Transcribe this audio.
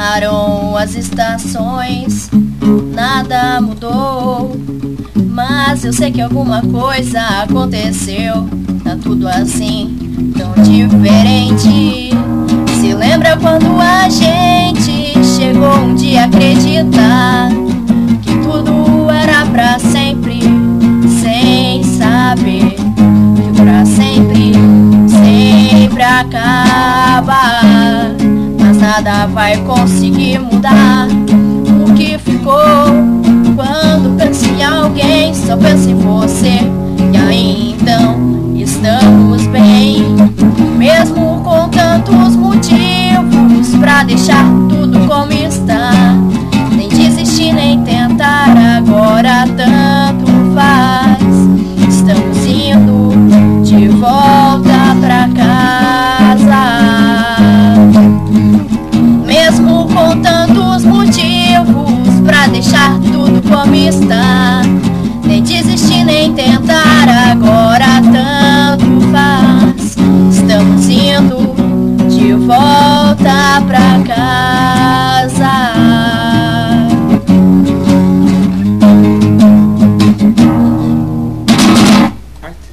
Passaram as estações, nada mudou, mas eu sei que alguma coisa aconteceu. Tá tudo assim, tão diferente. Se lembra quando a gente chegou um dia a acreditar que tudo era pra sempre, sem saber que pra sempre sempre acaba. Mas nada vai conseguir mudar o que ficou. Quando penso em alguém, só penso em você. E aí então estamos bem, mesmo com tantos motivos pra deixar tudo como está. Nem desistir, nem tentar, agora tanto faz. Estamos indo de volta pra casa, mesmo com tantos motivos pra deixar tudo como está. Nem desistir, nem tentar, agora